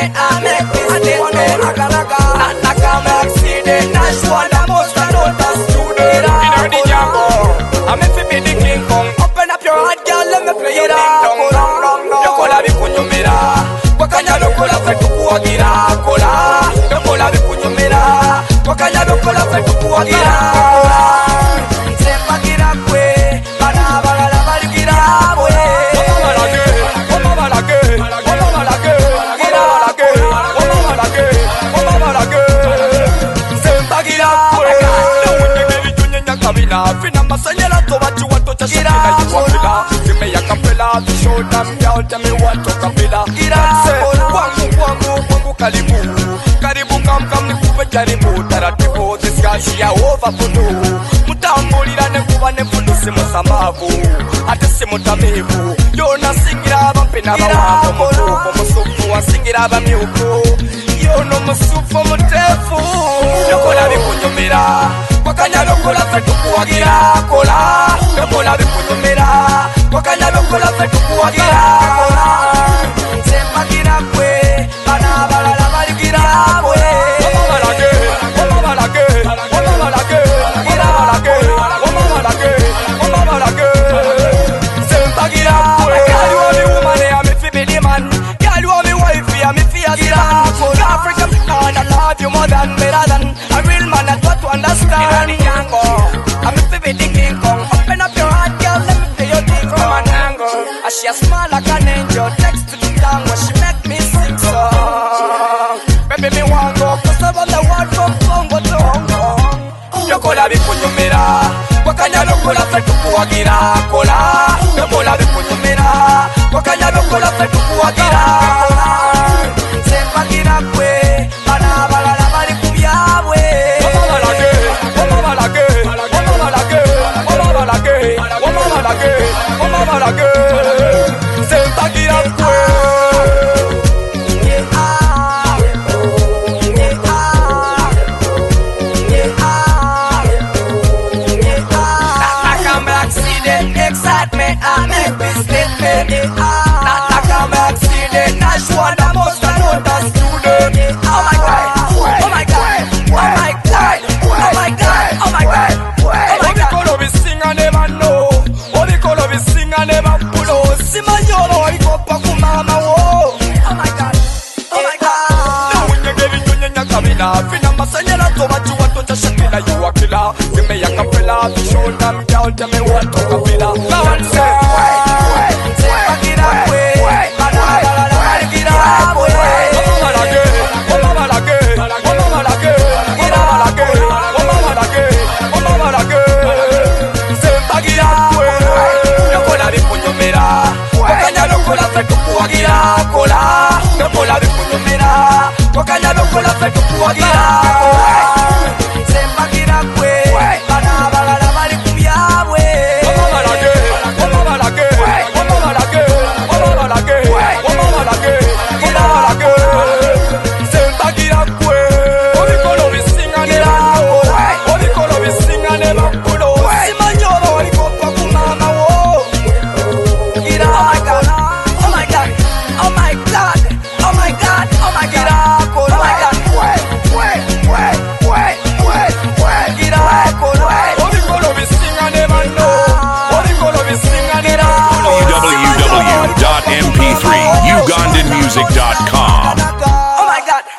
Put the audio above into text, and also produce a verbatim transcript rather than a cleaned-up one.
excitement, I make this statement. Not like I'm accident, that's what I'm most I know that's student. In the jungle, I'm if you be the King Kong. Open up your heart, girl, let me play it out. Yo kola bikunyumira, wakanya lokola fetu kuagira kola. Yo kola bikunyumira, wakanya lokola fetu kuagira kola. Nsemba gira kwe, bana bagala baligira kwe. Oma balage, oma balage, gira balage, oma balage, oma balage. Nsemba gira kwe. Newunyege bijunyenya kabina, fina masanyela toba chiwa tocha shakina yuwafila. Zime ya kapela, show them y'all tell me what to kapela. Gira kwe, wangu wangu wangu karibu, karibu kam kam ni kupe jaribu. Taratibu this girl she a over for no. Mutambulira ne kuba ne fundusi musamavu, ate simutamivu. Yona singira abampena bawango mutufu, musufu wasingira abamyuku. Yono musufu mutefu. Yokola bikunyumira, wakanya lokola fetu kuwagira kola. Yokola bikunyumira, wakanya lokola fetu kuwagira kola. Nsemba gira kwe, bana balala baligira kwe. Oma balage, oma balage, oma balage, gira balage, oma balage, oma balage. Nsemba gira kwe. Girl, you want me woman, I'm a fi be the man. Girl, you want me wife, I'm a fi a gira kwe. Africa, man, I love you more than better than a real man. I got to understand. In the jungle, I'm a fi be the King Kong. Open up your heart, girl, let me play your thing from an angle. As she a smile like an angel, text to the tongue when she make me sing song. Baby, me want go, cause I'm on the word from Congo to Hong Kong. Yokola bikunyumira, wakanya lokola fetu kuwagira kola. Yokola bikunyumira, wakanya lokola fetu kuwagira kola. Nsemba gira kwe, bana balala bali kubyabwe. Oma balage, oma balage, oma balage, oma balage, oma balage, oma balage. Nsemba gira kwe. Excitement, I make this statement. Not like I'm accident, that's what I'm most I know that's student. Oh my God, oh my God, oh my God, oh my God, oh my God, oh my God. What we sing I never know. What we sing I never pull out. Simanyolo ikopa kumama wo. Oh my God, oh my God. No when you get it, you nyanya kabina. Fina masanyela toba chuwa tocha shakila you a killer. Give me a capella, show them y'all tell me what to kapila. Now and say.